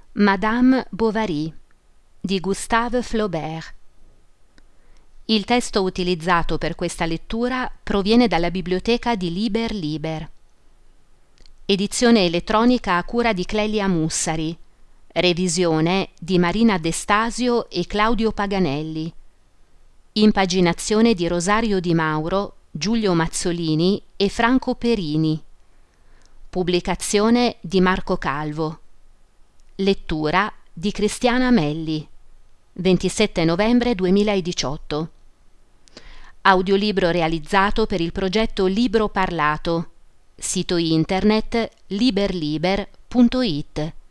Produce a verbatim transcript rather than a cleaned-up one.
Madame Bovary di Gustave Flaubert. Il testo utilizzato per questa lettura proviene dalla biblioteca di Liber Liber. Edizione elettronica a cura di Clelia Mussari. Revisione di Marina Destasio e Claudio Paganelli. Impaginazione di Rosario Di Mauro, Giulio Mazzolini e Franco Perini. Pubblicazione di Marco Calvo. Lettura di Cristiana Melli. ventisette novembre duemiladiciotto. Audiolibro realizzato per il progetto Libro Parlato. Sito internet liber liber punto it.